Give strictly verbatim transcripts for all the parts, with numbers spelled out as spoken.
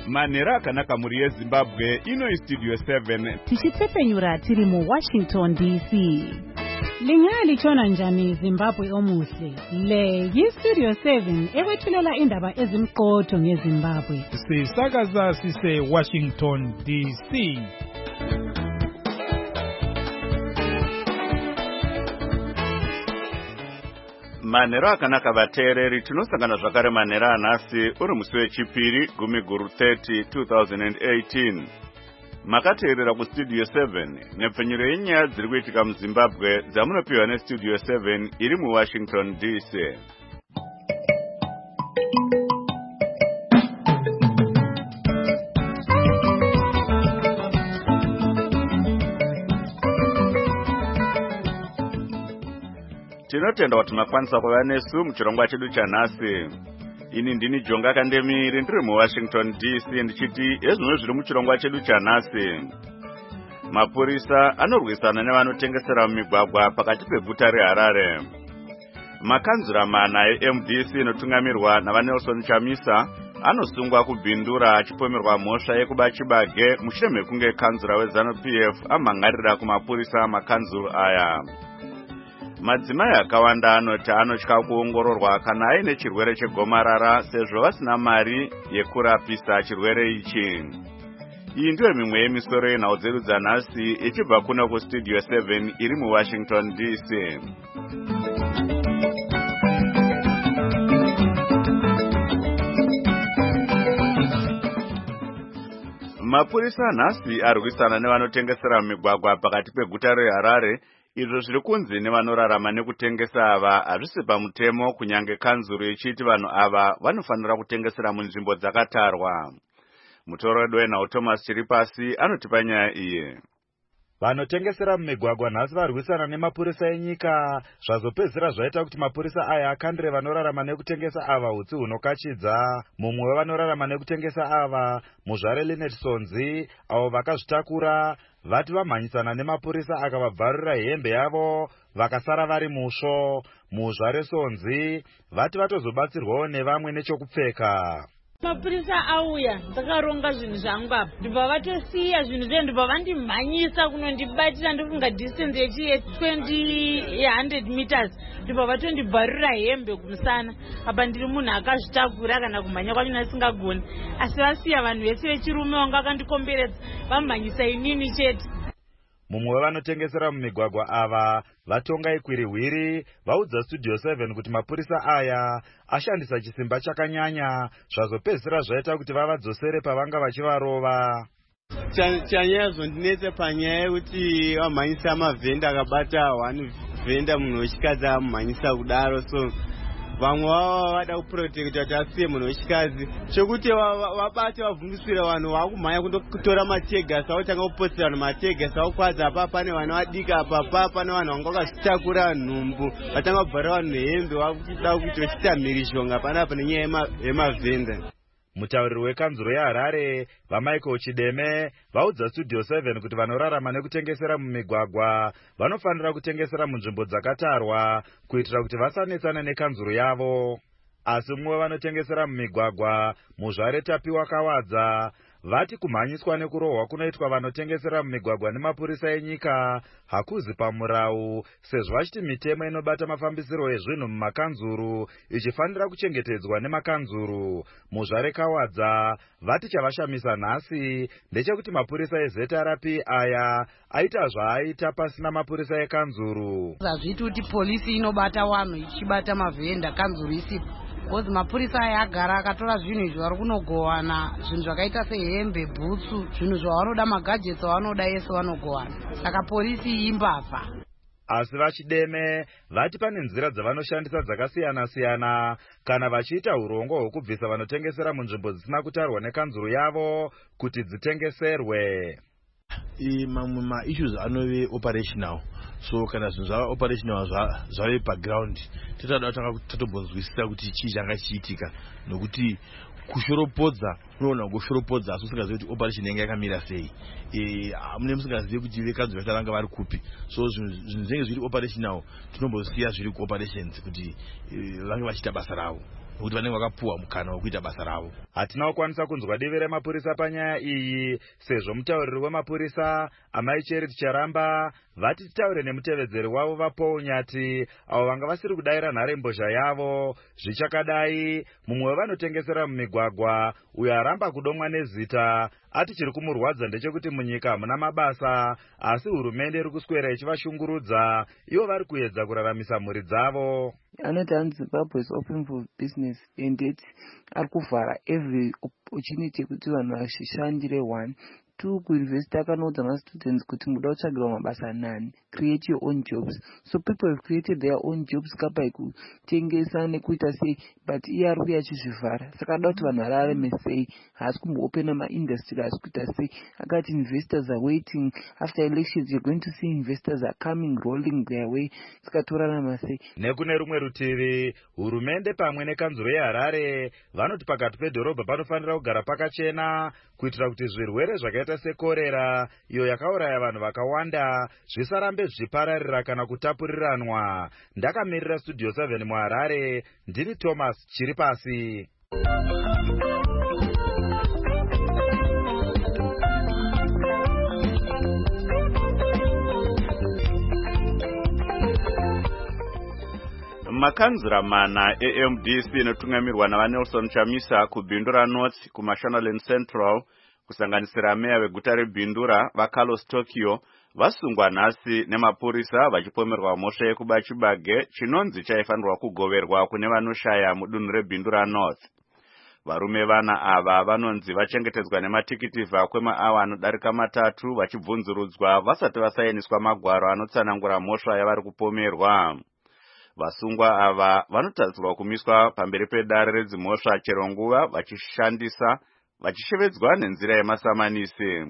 manhero akanaka muri yeZimbabwe. Ino iStudio seven tichitsepenyura tiri mu Washington D C. Lingali chona njani Zimbabwe omuhle. Le yiStudio seven ewethulela indaba ezimqotho ngeZimbabwe. Sisakaza sise Washington D C. manhero akanaka vateereri. Tinosangana zvakare manhero anhasi uri musi wechipiri gumi guru thirty twenty eighteen. Makateerera kuStudio seven nepfenyuro yenyaya dziri kuitika muZimbabwe dzamunopiwa neStudio seven iri muWashington D C. Tinotenda kuti makwanisa kuva nesu muchirongwa chedu chanhasi. Ini ndini Jonga Kandemiri ndiri muWashington D C ndichiti ezvino zviri muchirongwa chedu chanhasi. Mapurisa anorwisana nevanotengesera mumigwagwa pakati peguta reHarare. Makanzura mana eM D C inotungamirwa navaNelson Chamisa anosungwa kubhindura achipomerwa mhosva yekuba chibage mushure mekunge kanzura weZanu P F amhangarira kumapurisa makanzuru aya. Madzimai akawanda anoti anotya kuongororwa kana aine chirwere chegomarara sezvo vasina mari yekurapisa chirwere ichi. Iyi ndiyo mimwe yemisoro yenhau dzedu dzanhasi ichibva kuno kuStudio seven iri muWashington D C. Mapurisa nhasi arwisana nevanotengesera mumigwagwa pakati peguta reHarare. Izvo zviri kunzi nevanorarama nekutengesa ava hazvisi pamutemo, kunyange kanzuru ichiti vanhu ava vanofanira kutengesera munzvimbo dzakatarwa. Mutoredo wenhau Thomas Chiripasi anotipa nyaya iyi. Vanotengesera mumigwagwa nhasi varwisana nemapurisa enyika. Zvazopedzisira zvaita kuti mapurisa aya akandire vanorarama nekutengesa ava utsi hunokachidza. Mumwe wevanorarama nekutengesa ava, muzvare Linet Sonzi, avo vakazvitakura vati vamhanyisana nemapurisa akavabvarura hembe yavo vakasara vari musvo. Muzvare Sonzi vati vatozobatsirwawo nevamwe nechokupfeka. Mapurisa auya ndakaronga zvinhu zvangu apa ndibva vatosiya zvinhu zve ndibva vandimhanyisa kunondibatira ndofunga distance yechi twenty one hundred meters ndibva vatondibvarura hembe kumusana apa ndiri munhu akazvitakura kana kumhanya kwacho nasingagoni asi vasiya vanhu vese vechirume vanga vakandikomberedza vamhanyisa inini chete. Mumwe wevanotengesera mumigwagwa ava vatonga ikwirihwiri vaudza Studio seven kuti mapurisa aya ashandisa chisimba chakanyanya zvazopedzisira zvaita kuti vavadzosere pavanga vachivarova. Chanyaya zvondinetse panyaya yekuti vamhanyisa mavhenda akabata one vhenda munhu wechikadzi amhanyisa kudaro, so vamwe vava vada kuprotekta kuti asiye munhu wechikadzi chokuti vabate vavhungisira vanhu vakumhanya kundotora mategasi avotanga kupotsera vanhu mategasi avokwadza apa pane vanhu vadika apa pane vanhu vanga vakazvitakura nhumbu vatanga kubvara vanhu hembe vakuda kuti vachita mhirizhonga panapa nenyaya yemavhenda. Mutauriri wekanzuro yeHarare vaMichael Chideme vaudza Studio seven kuti vanorarama nekutengesera mumigwagwa vanofanira kutengesera munzvimbo dzakatarwa kuitira kuti vasanetsana nekanzuro yavo. Asi mumwe vanotengesera mumigwagwa muzvare Tapiwa Kawadza vati kumhanyiswa nekurohwa kunoitwa vanotengesera mumigwagwa nemapurisa enyika hakuzi pamurau, sezvo vachiti mitemo inobata mafambisiro ezvinhu mumakanzuru ichifanira kuchengetedzwa nemakanzuru. Muzvare Kawadza vati chavashamisa nhasi ndechekuti mapurisa eZ R P aya aita zvaaita pasina mapurisa ekanzuru. Hazviti kuti polisi inobata vanhu ichibata mavhenda kanzuru isipo. Kozi mapurisa aya agara akatora zvinhu izvo vari kunogowana, zvinhu zvakaita sehembe, bhutsu, zvinhu zvavanoda, magadgets avanoda ese vanogowana. Saka polisi imbavha. Asi vaChideme vati pane nzira dzavanoshandisa dzakasiyana-siyana kana vachiita urongo hwekubvisa vanotengesera munzvimbo dzisina kutarwa nekanzuru yavo kuti dzitengeserwe. Mamwe ma-issues anove operational, so kana zvinhu zvava operational zvave paground totada kutanga tatobonzwisisa kuti chii changa chiitika, nokuti kushoropodza unoona kungoshoropodza asi usingazivi kuti operation yanga yakamira sei, mune musingazivi kuti vekanzuro yacho vanga vari kupi. So zvinhu zvinenge zviri operational tinombosiya zviri kuoperations kuti vange vachiita basa ravo. nokuti vanenge vakapuwa mukana wekuita basa ravo. Hatina kukwanisa kunzwa divi remapurisa panyaya iyi sezvo mutauriri wemapurisa Amai Charity Charamba vati titaure nemutevedzeri wavo vaPaul Nyati avo vanga vasiri kudayira nharembozha yavo. Zvichakadai mumwe wevanotengesera mumigwagwa uyo aramba kudomwa nezita ati chiri kumurwadza ndechekuti munyika hamuna mabasa asi hurumende iri kuswera ichivashungurudza ivo vari kuedza kuraramisa mhuri dzavo. Anoti hanzi Zimbabwe is open for business and it ari kuvhara every opportunity kuti vanhu vashishandire one two kuuniversity akanoudza mastudents kuti muda kutsvagirwa mabasa nani, create your own jobs. So people have created their own jobs kapai kutengesa nekuita sei, but iye ari kuuya achizvivhara. Saka ada kuti vanhu vararame sei, haasi kumboopena maindustry, haasi kuita sei. Akati investors are waiting, after elections you're going to see investors are coming rolling their way. Saka torarama sei. Nekune rumwe rutivi hurumende pamwe nekanzuro yeHarare vanoti pakati pedhorobha panofanira kugara pakachena kuitira kuti zvirwere zvakaita sekorera iyo yakauraya vanhu vakawanda zvisarambe zvichipararira kana kutapuriranwa. Ndakamirira Studio seven muHarare, ndini Thomas Chiripasi. Makanzura mana A M D C inotungamirwa naVanelson Chamisa kuBhindura North kuMashonaland Central kusanganisira meya veguta reBhindura vaCarlos Tokyo vasungwa nhasi nemapurisa vachipomerwa mhosva yekubachibage chinonzi chaifanirwa kugoverwa kune vanoshaya mudunhu reBhindura North. Varume vana ava vanonzi vachengetedzwa nematikiti vha kwemaawa anodarika matatu vachibvunzurudzwa vasati vasainiswa magwaro anotsanangura mhosva yavari kupomerwa. Vasungwa ava vanotarisirwa kumiswa pamberi pedare redzimhosva chero nguva vachishandisa vachishevedzwa nenzira yemasamanisi.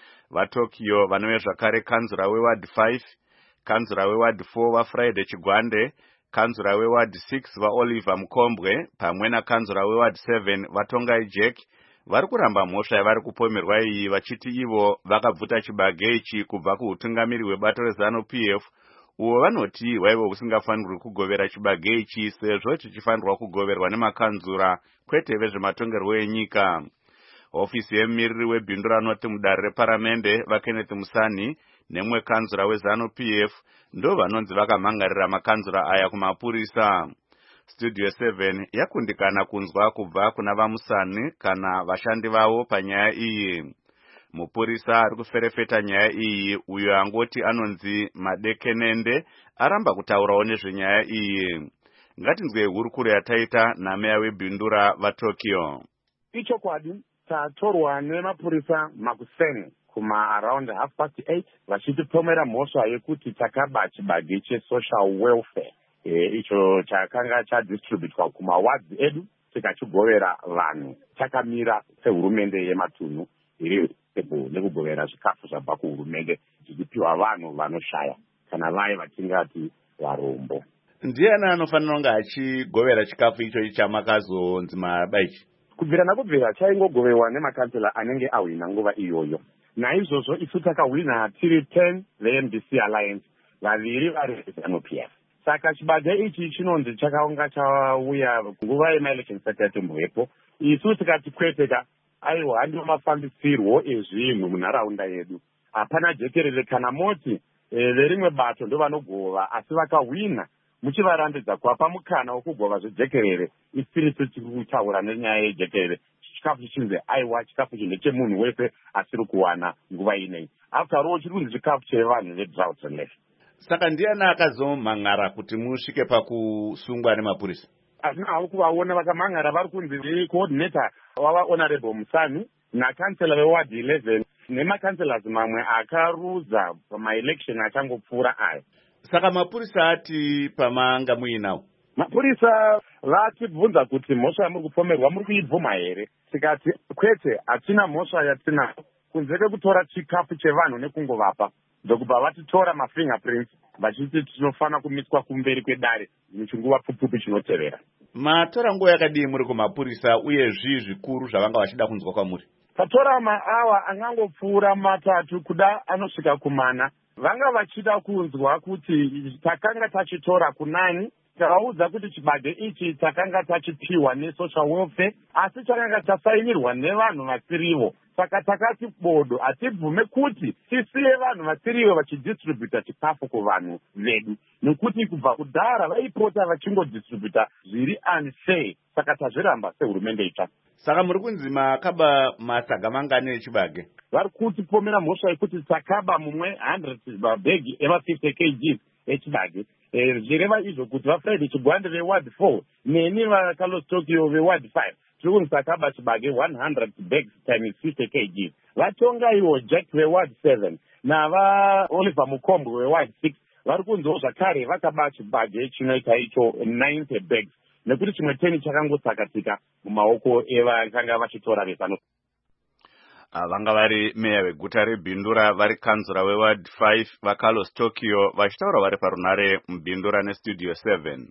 VaTokyo vanove zvakare kanzura weward five, kanzura weward four vaFriday Chigwande, kanzura weward six vaOliver Mukombwe pamwe nakanzura weward seven vaTongai Jack vari kuramba mhosva yavari kupomerwa iyi vachiti ivo vakabvuta chibage ichi kubva kuutungamiri hwebato reZANU-P F uwo vanoti waive usingafanirwi kugovera chibage ichi sezvo chichifanirwa kugoverwa nemakanzura kwete vezvematongerwo enyika. Ofisi yemumiriri weBhindura North mudare reparamende vaKenneth Musani nemwe kanzura weZANU-P F ndo vanonzi vakamhangarira makanzura aya kumapurisa. Studio seven yakundikana kunzwa kubva kuna vaMusani kana vashandi vavo panyaya iyi. Mupurisa ari kuferefeta nyaya iyi uyo angoti anonzi Madekenende aramba kutaurawo nezvenyaya iyi. Ngatinzwe hurukuro yataita nameya weBhindura vaTokyo. Ichokwadi tatorwa nemapurisa makuseni kuma around half past eight vachitipomera mhosva yekuti takaba chibage chesocial welfare e, icho chakanga chadistributwa kumawards edu tikachigovera vanhu takamira sehurumende yematunhu iri nekugovera zvikafu zvabva kuhurumende zvichipiwa vanhu vanoshaya kana vaye vatingati varombo. Ndiani anofanira kunge achigovera chikafu icho chamakazonzi mabaichi? Kubvira nakubvira chaingogoverwa nemakansela anenge ahwina nguva iyoyo. Naizvozvo isu takahwina tiri ten veM D C Alliance, vaviri vari veZANU-P F. Saka chibage ichi chinonzi chakaunga chauya nguva yemaelection isati yatombovepo. Isu tikati kweteka aiwa handiwo mafambisirwo ezvinhu munharaunda yedu. Hapana jekerere kana moti e, verimwe bato ndo vanogova asi vakahwina muchivarambidza kuwapa mukana wokugova zvejekerere. Isirisu tikutaura nenyaya yejekerere. Chikafu chichinzi aiwa chikafu ichi ndechemunhu wese asiri kuwana nguva inei. After all chiri kunzi chikafu chevanhu vedrought relief. Saka ndiani akazomhan'ara kuti musvike pakusungwa nemapurisa? Hazina hawo kuvaona vakamhan'ara vari kunzi coordinator wava Honorable Musani nakansela weward eleven nemakanselazi mamwe akaruza pamaelection achangopfuura aya. Saka mapurisa ati pamanga muinawo? Mapurisa vatibvunza kuti mhosva yamuri kupomerwa muri kuibvuma here? Tikati kwete, hatina mhosva yatinayo kunze kwekutora chikafu chevanhu nekungovapa. Ndokubva vatitora mafingerprints vachiti tinofana kumiswa kumberi kwedare muchinguva pfupi chinotevera. Matora nguva yakadii muri kumapurisa uye zvii zvikuru zvavanga vachida kunzwa kwamuri? Tatora maawa angangopfuura matatu kuda anosvika kumana. Vanga vachida kunzwa kuti takanga tachitora kunani takaudza kuti chibage ichi takanga tachipiwa nesocial welfare asi chakanga chasainirwa nevanhu vasirivo. Saka takati bodo hatibvume kuti tisiye vanhu vasirivo vachidistributa chikafu kuvanhu vedu, nekuti kubva kudhara vaipota vachingodhistributa zviri unfair. Saka tazviramba sehurumende itsva. Saka muri kunzi makaba masaga mangani echibage? Vari kutipomera mhosva yekuti takaba mumwe one hundred mabhegi ema fifty kilograms echibage. Zvireva izvo kuti vaFriday Chigwande veward four neni vaCarlos Tokyo veward five tiri kunzi takaba chibage one hundred bags times fifty kilograms. Vatonga iwo Jack veward seven nava Oliver Mukombo veward six vari kunziwo zvakare vakaba chibage chinoita icho ninety bags, nekuti chimwe ten chakangosakatika mumaoko evakanga vachitora vezano. Vanga vari meya veguta reBhindura vari kanzura weward five vaCarlos Tokyo vachitaura vari parunare muBhindura nestudio seven.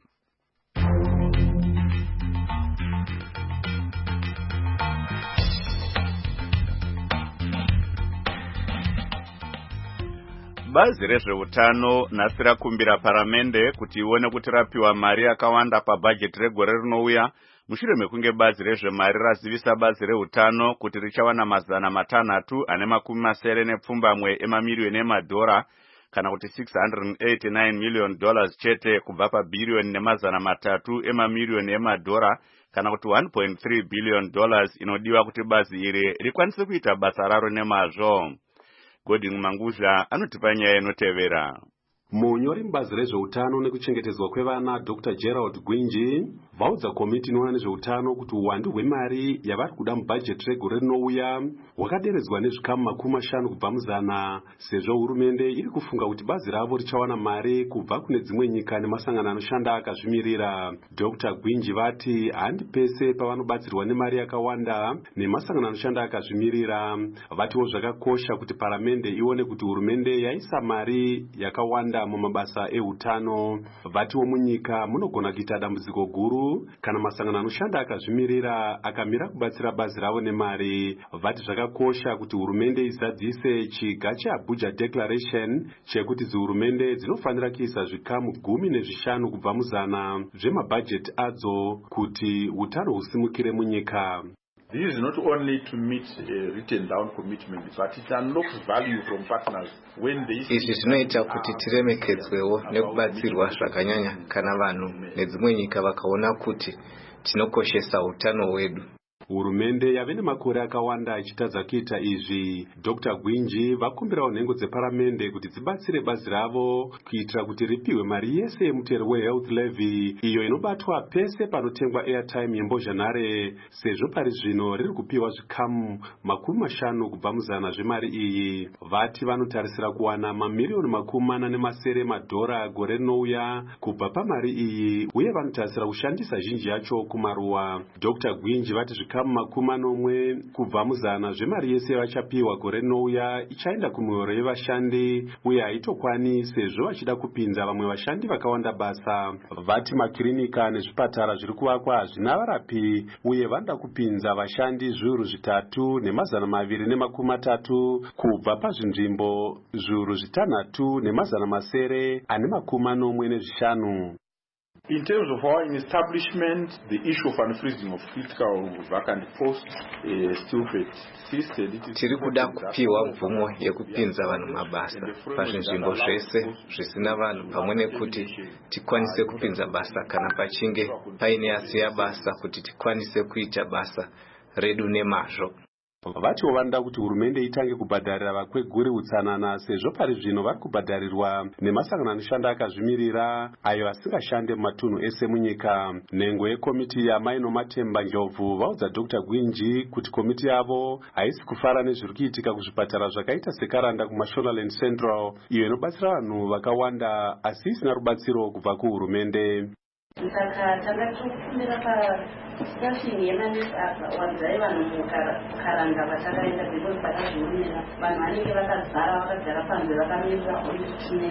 Bazi rezveutano nhasi rakumbira paramende kuti ione kuti rapiwa mari yakawanda pabhajeti regore rinouya, mushure mekunge bazi rezvemari razivisa bazi reutano kuti richawana mazana matanhatu ane makumi masere nepfumbamwe emamiriyoni emadhora kana kuti six hundred eighty-nine million dollars chete kubva pabhiriyoni nemazana matatu emamiriyoni emadhora kana kuti one point three billion dollars inodiwa kuti bazi iri rikwanise kuita basa raro nemazvo. Godwin Manguzha anotipa nyaya inotevera. Munyori mubazi rezveutano nekuchengetedzwa kwevana Doctor Gerald Gwinji vaudza komiti inoona nezveutano kuti uwandu hwemari yavari kuda mubhajeti regore rinouya hwakaderedzwa nezvikamu makumi mashanu kubva muzana, sezvo hurumende iri kufunga kuti bazi ravo richawana mari kubva kune dzimwe nyika nemasangano anoshanda akazvimirira. Doctor Gwinji vati handi pese pavanobatsirwa nemari yakawanda nemasangano anoshanda akazvimirira. Vatiwo zvakakosha kuti paramende ione kuti hurumende yaisa mari yakawanda mumabasa eutano. Vatiwo munyika munogona kuita dambudziko guru kana masangano anoshanda akazvimirira akamira kubatsira bazi ravo nemari. Vati zvakakosha kuti hurumende izadzise chiga cheAbuja Declaration chekuti dzihurumende dzinofanira kuisa zvikamu gumi nezvishanu kubva muzana zvemabhajeti adzo kuti utano husimukire munyika. This is not only to meet a written down commitment, but it unlocks value from partners when they... Izvi zvinoita kuti tiremekedzwewo nekubatsirwa zvakanyanya kana vanhu nedzimwe nyika vakaona kuti tinokoshesa utano hwedu. Hurumende yave nemakore akawanda ichitadza kuita izvi. Doctor Gwinji vakumbirawo nhengo dzeparamende kuti dzibatsire bazi ravo kuitira kuti ripiwe mari yese yemutero wehealth levy iyo inobatwa pese panotengwa airtime yembozhanhare, sezvo pari zvino riri kupiwa zvikamu makumi mashanu kubva muzana zvemari iyi. Vati vanotarisira kuwana mamiriyoni makumi mana nemasere madhora gore rinouya kubva pamari iyi uye vanotarisira kushandisa zhinji yacho kumaruwa. Doctor Gwinji vati zvikamu makumi manomwe kubva muzana zvemari yese vachapiwa gore rinouya ichaenda kumihoro yevashandi uye haitokwani sezvo vachida kupinza vamwe vashandi vakawanda basa. Vati makirinika nezvipatara zviri kuvakwa hazvina varapi uye vanoda kupinza vashandi zviuru zvitatu nemazana maviri nemakumi matatu kubva pazvinzvimbo zviuru zvitanhatu nemazana masere ane makumi manomwe nezvishanu. In terms of our establishment, the issue of unfreezing of critical vacant posts is still persisted. Tiri kuda kupiwa mvumo yekupinza vanhu mabasa pazvinzvimbo zvese zvisina vanhu pamwe nekuti tikwanise kupinza basa kana pachinge paine asiya basa kuti tikwanise kuita basa redu nemazvo. Vatiwo vanoda kuti hurumende itange kubhadharira vakweguri utsanana sezvo pari zvino vari kubhadharirwa nemasangano anoshanda akazvimirira ayo asingashande mumatunhu ese munyika. Nhengo yekomiti yaMaino Matemba Ndlovu vaudza Doctor Gwinji kuti komiti yavo haisi kufara nezviri kuitika kuzvipatara zvakaita seKaranda kuMashonaland Central iyo inobatsira vanhu vakawanda asi isina rubatsiro kubva kuhurumende. Saka takatofundira pastaffing yemanesi apa wadzai vanhu mukaranga vatakaenda because vakazviomera vanhu vanenge vakazara vakagara panze vakamirira only trinity.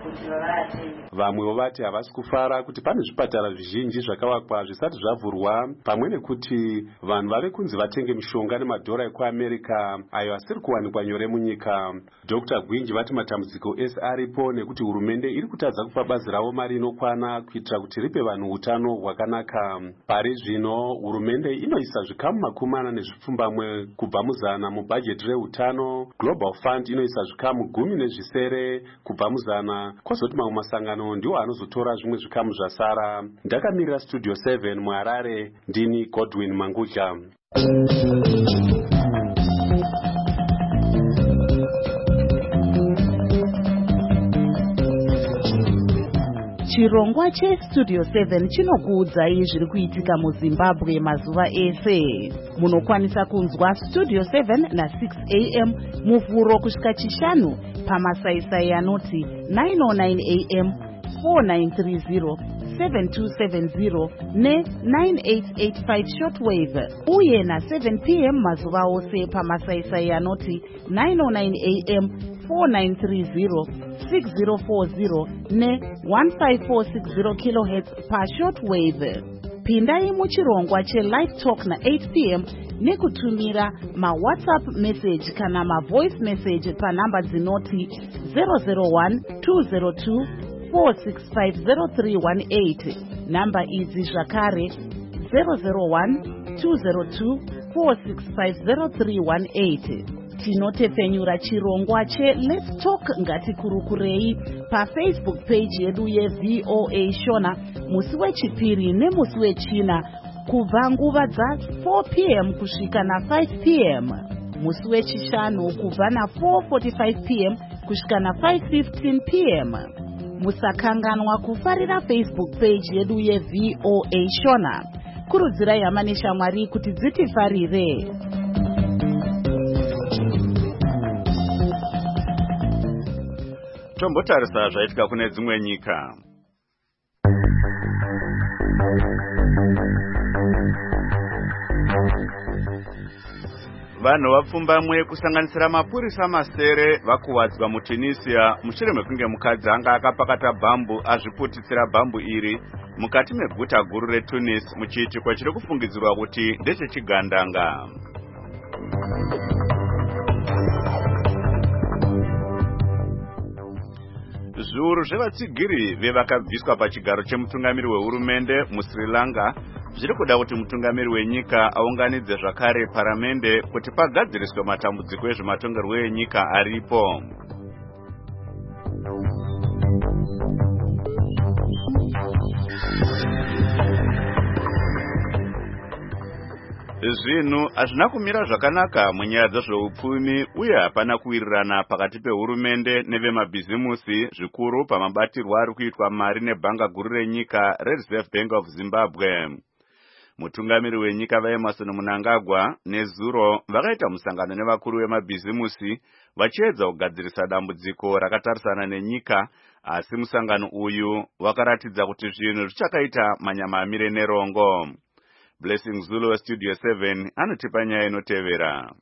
kuti vavatenge. Vamwewo vati havasi kufara kuti pane zvipatara zvizhinji zvakavakwa zvisati zvavhurwa, pamwe nekuti vanhu vave kunzi vatenge mishonga nemadhora ekuamerica ayo asiri kuwanikwa nyore munyika. Dr Gwinji vati matambudziko ese aripo nekuti hurumende iri kutadza kupa bazi ravo mari inokwana kuitira kuti ripe vanhu utano hwakanaka. Pari zvino hurumende inoisa zvikamu makumi mana nezvipfumbamwe kubva muzana mubhajeti reutano. Global Fund inoisa zvikamu gumi nezvisere kubva muzana, kwozoti mamwe masangano ndiwo anozotora zvimwe zvikamu zvasara. Ndakamirira Studio seven muHarare, ndini Godwin Mangudya. Chirongwa cheStudio seven chinokuudzai zviri kuitika muZimbabwe mazuva ese. Munokwanisa kunzwa Studio seven na six a m muvhuro kusvika chishanu pamasaisai anoti nine oh nine a m, four nine three zero, seven two seven zero ne nine eight eight five shortwave, uye na seven p m mazuva ose pamasaisai anoti nine oh nine a m, four nine three zero, six zero four zero ne one five four six zero kilohertz pa shortwave. Pindai muchirongwa cheLive Talk na eight p m nekutumira ma WhatsApp message kana ma voice message pa namba dzinoti zero zero one two zero two four six five zero three one eight. Namba idzi zvakare zero zero one two zero two four six five zero three one eight. Tinotepfenyura chirongwa che Let's Talk ngatikurukurei pa Facebook page yedu ye V O A Shona musi wechipiri nemusi wechina kubva nguva dza four p m kusvika na five p m, musi wechishanu kubva na four forty-five p m kusvika na five fifteen p m. Musakanganwa kufarira Facebook page yedu ye V O A Shona. Kurudzirai hama neshamwari kuti dzitifarire. Tombotarisa zvaitika kune dzimwe nyika. Vanhu vapfumbamwe kusanganisira mapurisa masere vakuwadzwa muTunisia mushure mekunge mukadzi anga akapakata bhambu azviputitsira bhambu iri mukati meguta guru reTunis muchiitiko chiri kufungidzirwa kuti ndechechigandanga. Zviuru zvevatsigiri vevakabviswa pachigaro chemutungamiri wehurumende muSri Lanka zviri kuda kuti mutungamiri wenyika aunganidze zvakare paramende kuti pagadziriswe matambudziko ezvematongerwo enyika aripo. Zvinhu hazvina kumira zvakanaka munyaya dzezveupfumi uye hapana kuwirirana pakati pehurumende nevemabhizimusi zvikuru pamabatirwo ari kuitwa mari nebhanga guru renyika reReserve Bank of Zimbabwe. Mutungamiri wenyika vaEmmerson Mnangagwa nezuro vakaita musangano nevakuru vemabhizimusi vachiedza kugadzirisa dambudziko rakatarisana nenyika, asi musangano uyu wakaratidza kuti zvinhu zvichakaita manyama amire nerongo. Blessing Zulu Studio seven anotipa nyaya inotevera.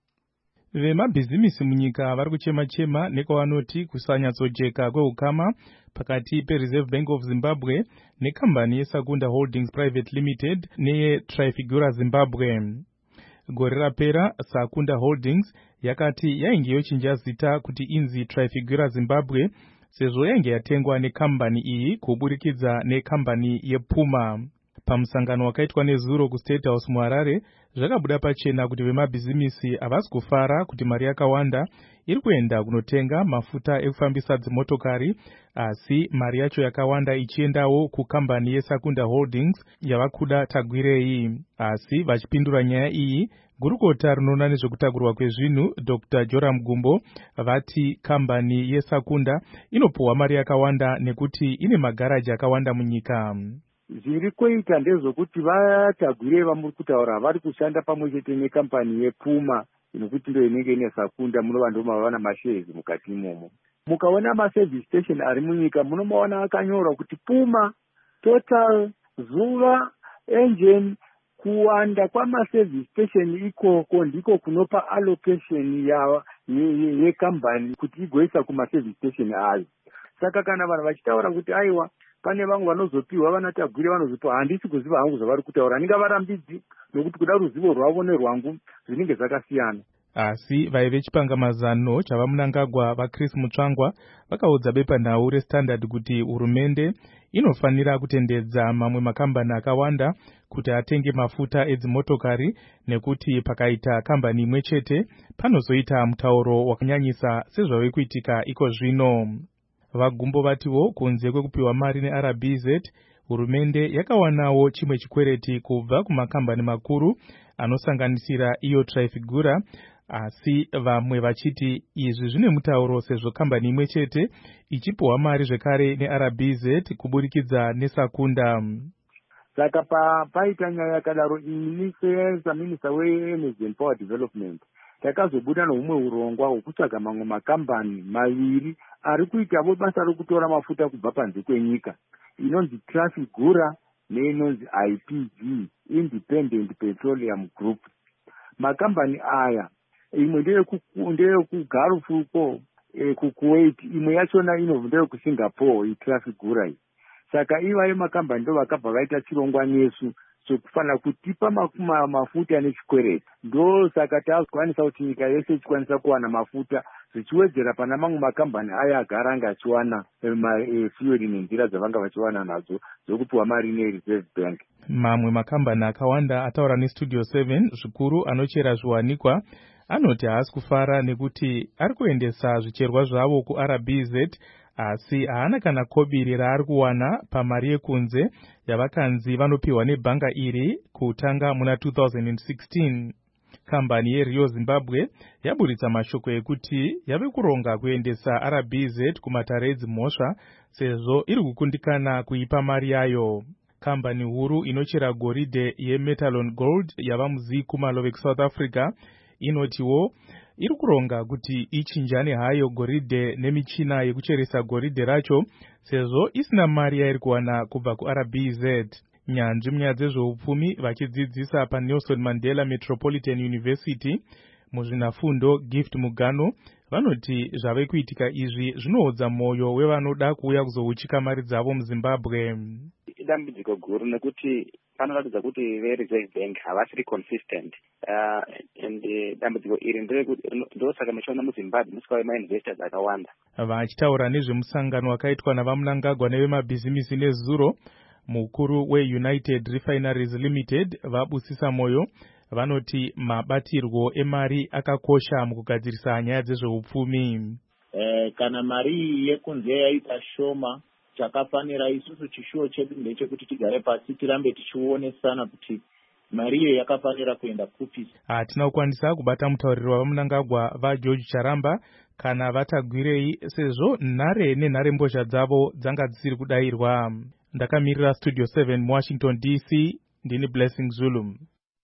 Vemabhizimisi munyika vari kuchema-chema nekwavanoti kusanyatsojeka kweukama pakati peReserve Bank of Zimbabwe nekambani yeSakunda Holdings Private Limited neyeTrifigura Zimbabwe. Gore rapera Sakunda Holdings yakati yainge yochinja zita kuti inzi Trifigura Zimbabwe sezvo yainge yatengwa nekambani iyi kuburikidza nekambani yePuma. Pamusangano wakaitwa nezuro kuState House muHarare zvakabuda pachena kuti vemabhizimisi havasi kufara kuti mari yakawanda iri kuenda kunotenga mafuta ekufambisa dzimotokari, asi mari yacho yakawanda ichiendawo kukambani yeSakunda Holdings yavakuda tagwirei. Asi vachipindura nyaya iyi, gurukota rinoona nezvekutakurwa kwezvinhu Doctor Joram Gumbo vati kambani yeSakunda inopuwa mari yakawanda nekuti ine magaraji akawanda munyika. Zviri kuita ndezvokuti vatagwire vamuri kutaura vari kushanda pamwe chete nekampani yePuma inokuti ndo inenge ine Sakunda, munova ndo mavana mashezi mukati imomo. Mukaona maservice station ari munyika munomaona akanyorwa kuti Puma, Total, Zuva, Engine. Kuwanda kwamaservice station ikoko ndiko kunopa allocation ya yekambani kuti igoisa kumaservice station ayo. saka kana vanhu vachitaura kuti aiwa pane vamwe vanozopiwa vanatagwire vanozopiwa, handisi kuziva hangu zvavari kutaura, handingavarambidzi nokuti kuda ruzivo rwavo nerwangu zvinenge zvakasiyana. Asi vaive chipangamazano chavamunangagwa vaChris Mutsvangwa vakaudza bepanhau reStandard kuti hurumende inofanira kutendedza mamwe makambani akawanda kuti atenge mafuta edzimotokari, nekuti pakaita kambani imwe chete panozoita mutauro wakanyanyisa sezvave kuitika iko zvino. Vagumbo vatiwo kunze kwekupiwa mari neR B Z, hurumende yakawanawo chimwe chikwereti kubva kumakambani makuru anosanganisira iyo Trafigura, asi vamwe vachiti izvi zvine mutauro sezvo kambani imwe chete ichipiwa mari zvekare neR B Z kuburikidza neSakunda. Saka pa paita nyaya yakadaro, ini seminista weEnergy and Power Development takazobuda noumwe urongwa hwokutsvaga mamwe makambani maviri ari kuitavo basa rokutora mafuta kubva panze kwenyika, inonzi Trafigura neinonzi I P G, Independent Petroleum Group. Makambani aya imwe ndeyekugulf uko kukuwait, imwe yachona inobva ndeyekuSingapore iTrafigura iyi. Saka ivayo makambani ndo vakabva vaita chirongwa nesu sokufanira kutipa mafuta nechikwereti. Ndo saka takwanisa kuti nyika yese ichikwanisa kuwana mafuta zvichiwedzera pana mamwe makambani aya agara anga achiwana fuel nenzira dzavanga vachiwana nadzo dzokupiwa mari neReserve Bank. Mamwe makambani akawanda ataura neStudio seven zvikuru anochera zviwanikwa anoti haasi kufara nekuti ari kuendesa zvicherwa zvavo kuR B Z, asi haana kana kobiri raari kuwana pamari yekunze yavakanzi vanopiwa nebhanga iri kutanga muna two thousand sixteen. Kambani yeRio Zimbabwe yaburitsa mashoko ekuti yave kuronga kuendesa R B Z kumatare edzimhosva sezvo iri kukundikana kuipa mari yayo. Kambani huru inochera goridhe yeMetalon Gold yava muZikumalove kuSouth Africa inotiwo iri kuronga kuti ichinjane hayo goridhe nemichina yekucheresa goridhe racho sezvo isina mari yairi kuwana kubva kuR B Z. Nyanzvi munyaya dzezveupfumi vachidzidzisa paNelson Mandela Metropolitan University muzvinafundo Gift Mugano vanoti zvave kuitika izvi zvinoodza mwoyo wevanoda kuuya kuzouchika mari dzavo muZimbabwe. Dambudziko guru nekuti panoratidza kuti veReserve Bank havasiri consistent, uh, and dambudziko iri ndosaka muchiona muZimbabwe musikauye mainvestors akawanda. Vachitaura nezvemusangano wakaitwa navamunangagwa nevemabhizimisi nezuro, mukuru weUnited Refineries Limited vabusisa moyo vanoti mabatirwo emari akakosha mukugadzirisa nyaya dzezveupfumi. Eh, kana mari yekunze yaita shoma, chakafanira isusu chishuwo chedu ndechekuti tigare pasi tirambe tichionesana kuti mari iyo yakafanira kuenda kupi. Hatina kukwanisa kubata mutauriri wavamunangagwa vaGeorge Charamba kana vatagwirei sezvo nhare nenhare mbozha dzavo dzanga dzisiri kudayirwa. Ndakamirira Studio seven Washington D C, ndini Blessing Zulu.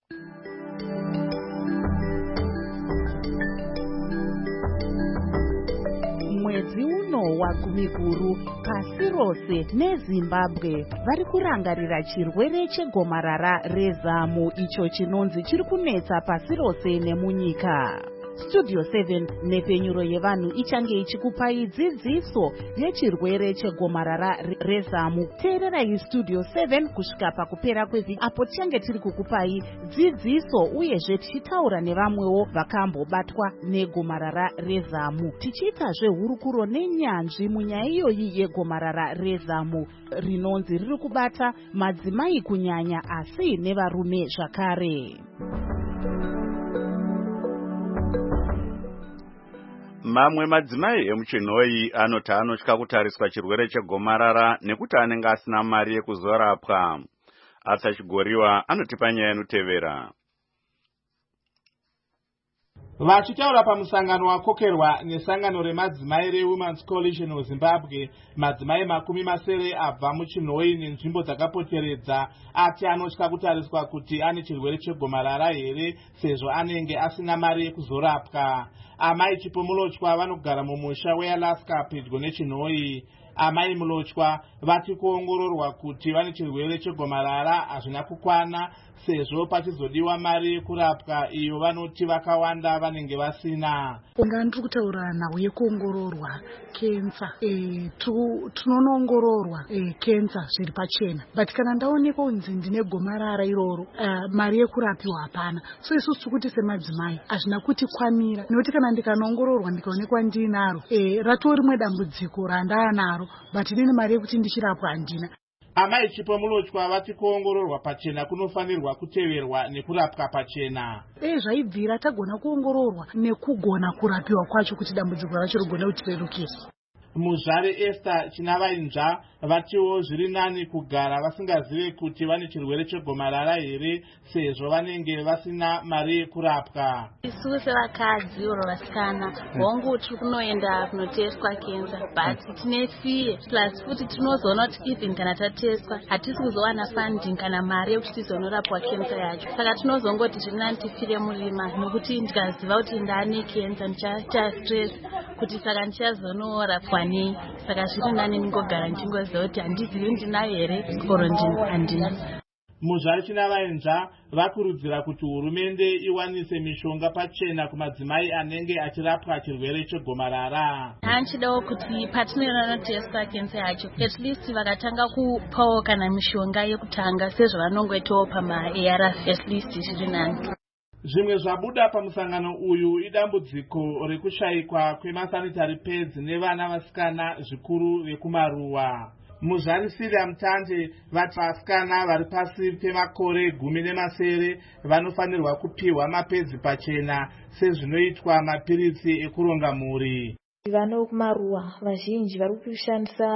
Mwedzi uno wagumiguru pasi rose neZimbabwe vari kurangarira chirwere chegomarara rezamu icho chinonzi chiri kunetsa pasi rose nemunyika. Studio seven nepenyuro yevanhu ichange ichikupai dzidziso yechirwere chegomarara rezamu. Teererai Studio seven kusvika pakupera kwevhiki apo tichange tiri kukupai dzidziso uyezve tichitaura nevamwewo vakambobatwa negomarara rezamu, tichiitazve hurukuro nenyanzvi munyaya iyoyi yegomarara rezamu rinonzi riri kubata madzimai kunyanya asi nevarume zvakare. Mamwe madzimai emuchinhoyi anoti anotya kutariswa chirwere chegomarara nekuti anenge asina mari yekuzorapwa. Asa Chigoriwa anotipa nyaya inotevera. Vachitaura pamusangano wakokerwa nesangano remadzimai reWomen's Coalition of Zimbabwe, madzimai makumi masere abva muchinhoyi nenzvimbo dzakapoteredza ati anotya kutariswa kuti ane chirwere chegomarara here sezvo anenge asina mari yekuzorapwa. Amai Chipomulotya vanogara mumusha weAlaska pedyo nechinhoyi. amai Mulochwa vati kuongororwa kuti vane chirwere chegomarara hazvina kukwana sezvo pachizodiwa mari yekurapwa iyo vanoti vakawanda vanenge vasina. Unga ndiri kutaura nhau yekuongororwa kensa e, tinonoongororwa e, kensa zviri pachena, but kana ndaonekwa kunzi ndine gomarara iroro uh, mari yekurapiwa hapana. So isusu tiri kuti semadzimai hazvina kuti kwanira, nekuti kana ndikanoongororwa ndikaonekwa ndinaro e, ratoo rimwe dambudziko randaa naro, but ndine mari yekuti ndichirapwa handina. Amai Chipo Mulochwa vati kuongororwa pachena kunofanirwa kuteverwa nekurapwa pachena. Eh, zvaibvira tagona kuongororwa nekugona kurapiwa kwacho kuti dambudziko racho rigone kutirerukira. Muzvare Esther Chinavainzva vatiwo zviri nani kugara vasingazive kuti vane chirwere chegomarara here sezvo vanenge vasina mari yekurapwa. Isu sevakadzi oro vasikana hongu tiri kunoenda kunoteswa kensa, but tine fiye plus futi tinozoona kuti even kana tateswa hatisi kuzowana funding kana mari yekuti tizonorapwa kensa yacho. Saka tinozongoti zviri nani tifire murima, nokuti ndikaziva kuti ndane kensa ndichaita stress kuti saka ndichazonorapwa nei. Saka zviri nani ndingogara ndingoziva kuti handizivi ndinayo here oro handina. Muzvare Chinavainzva vakurudzira kuti hurumende iwanise mishonga pachena kumadzimai anenge achirapwa chirwere chegomarara. Hanchidawo kuti patinonoteswa kensa yacho at least vakatanga kupawo kana mishonga yekutanga sezvo vanongoitawo pama A R V at least zviri nani. Zvimwe zvabuda pamusangano uyu idambudziko rekushayikwa kwemasanitary pads nevana vasikana zvikuru vekumaruwa. Muzvare Siria Mutande vati vasikana vari pasi pemakore gumi nemasere vanofanirwa kupiwa mapedzi pachena sezvinoitwa mapiritsi ekuronga mhuri. Vano kumaruwa vazhinji vari kushandisa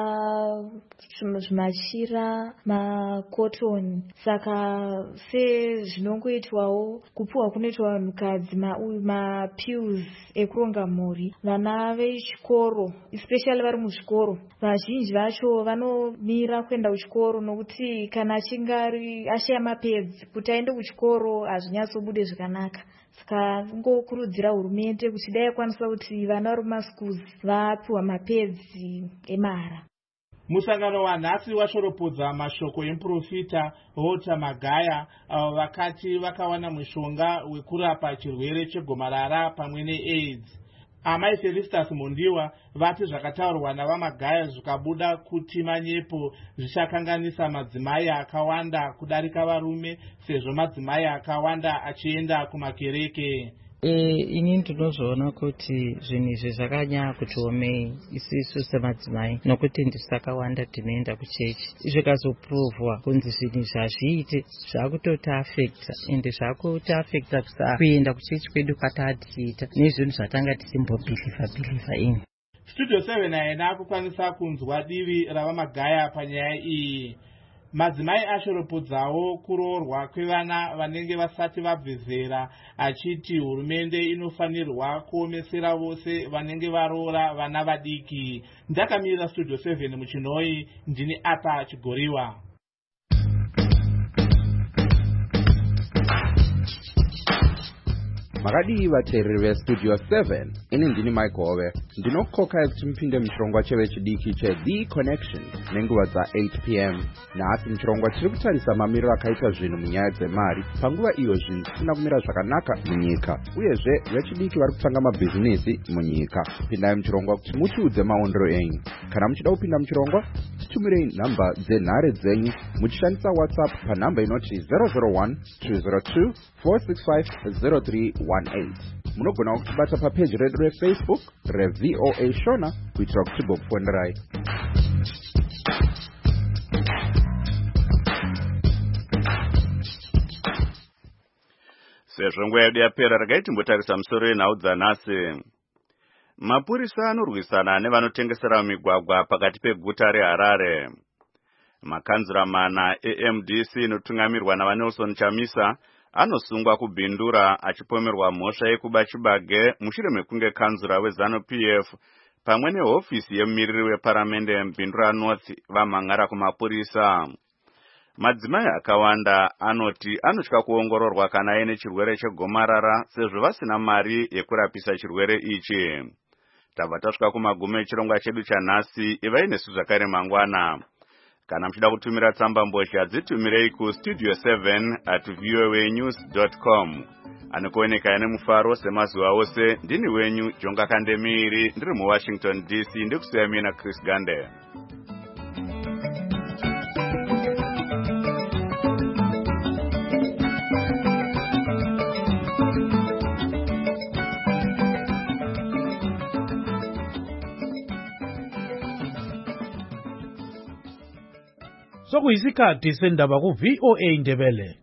zvimachira makotoni, saka sezvinongoitwawo kupuwa kunoitwa vanhukadzi mapills ekuronga mhuri. Vana vechikoro especially vari muzvikoro vazhinji vacho vanomira kuenda kuchikoro nokuti kana achinge ashaya mapedzi kuti aende kuchikoro hazvinyatsobude zvakanaka. Saka ngokurudzira hurumende kuti dai yakwanisa kuti vana vari mumaschools vapiwa mapedzi emahara. Musangano wanhasi washoropodza mashoko emuprofita Walter Magaya avo vakati vakawana mushonga wekurapa chirwere chegomarara pamwe neAIDS. Amai Felicitas Mondiwa vati zvakataurwa navaMagaya zvikabuda kuti manyepo zvichakanganisa madzimai akawanda kudarika varume sezvo madzimai akawanda achienda kumakereke. E, ini ndinozoona kuti zvinhu izvi zvakanyanya kuti omei isisu semadzimai, nokuti ndisakawanda tinoenda kuchechi. Zvikazoprovwa kunzi zvinhu zvazviite zvakutotafekta ende zvakutafekta kuenda kuchechi kwedu kwatatiita nezvinhu zvatanga tisimbobhilivha bhilivha ini. Studio seven haina akukwanisa kunzwa divi ravaMagaya panyaya iyi. Madzimai ashoropodzawo kuroorwa kwevana vanenge vasati vabve zera, achiti hurumende inofanirwa kuomesera vose vanenge varoora vana vadiki. Ndakamirira Studio seven muchinoi, ndini apa Chigoriwa. Makadii vateereri veStudio seven, ini ndini Michael. Ndinokoka kuti mupinde muchirongwa chevechidiki cheThe Connection nenguva dza-eight p m nhasi muchirongwa chiri kutarisa mamiriro akaita zvinhu munyaya dzemari panguva iyo zvinhu zvisina kumira zvakanaka munyika, uyezve vechidiki vari kutanga mabhizinesi munyika. Pindai muchirongwa kuti mutiudze maondero enyu. Kana muchida kupinda muchirongwa, titumirei nhamba dzenhare dzenyu muchishandisa WhatsApp panhamba inoti zero zero one two zero two four six five zero three one eight. Munogona kutibata papeji redu reFacebook reV O A Shona kuitira kuti tigokufonderai. Sezvo nguva yedu yapera, regai timbotarisa musoro yenhau dzanhasi. Mapurisa anorwisana nevanotengesera mumigwagwa pakati peguta reHarare. Makanzura mana eM D C inotungamirwa navaNelson Chamisa anosungwa kubhindura achipomerwa mhosva yekuba chibage mushure mekunge kanzura weZANU-P F pamwe nehofisi yemumiriri weparamende Mbindura North vamhangara kumapurisa. Madzimai akawanda anoti anotya kuongororwa kana aine chirwere chegomarara sezvo vasina mari yekurapisa chirwere ichi. tabva tasvika kumagumo echirongwa chedu chanhasi. ivai nesu zvakare mangwana. Kana muchida kutumira tsamba mbozha dzitumirei ku studio seven at voanews dot com. Anokuoneka ane mufaro semazuva ose. Ndini wenyu Jonga Kandemiri, ndiri muWashington D C, ndikusiya mina Chris Gande. Sokuyisikhathi sendaba ku V O A Ndebele.